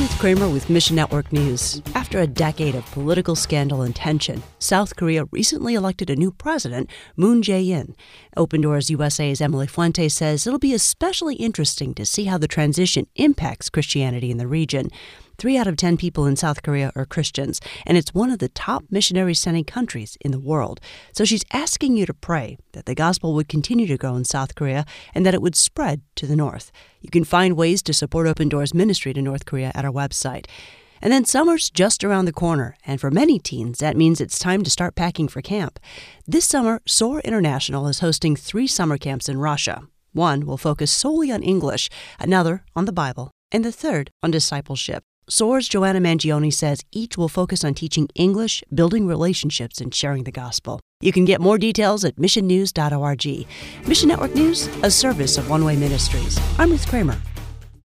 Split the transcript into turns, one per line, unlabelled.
Ruth Kramer with Mission Network News. After a decade of political scandal and tension, South Korea recently elected a new president, Moon Jae-in. Open Doors USA's Emily Fuentes says it'll be especially interesting to see how the transition impacts Christianity in the region. 3 out of 10 people in South Korea are Christians, and it's one of the top missionary-sending countries in the world. So she's asking you to pray that the gospel would continue to grow in South Korea and that it would spread to the north. You can find ways to support Open Doors ministry to North Korea at our website. And then summer's just around the corner, and for many teens, that means it's time to start packing for camp. This summer, SOAR International is hosting 3 summer camps in Russia. One will focus solely on English, another on the Bible, and the third on discipleship. SOAR's Joanna Mangione says each will focus on teaching English, building relationships, and sharing the gospel. You can get more details at missionnews.org. Mission Network News, a service of One Way Ministries. I'm Ruth Kramer.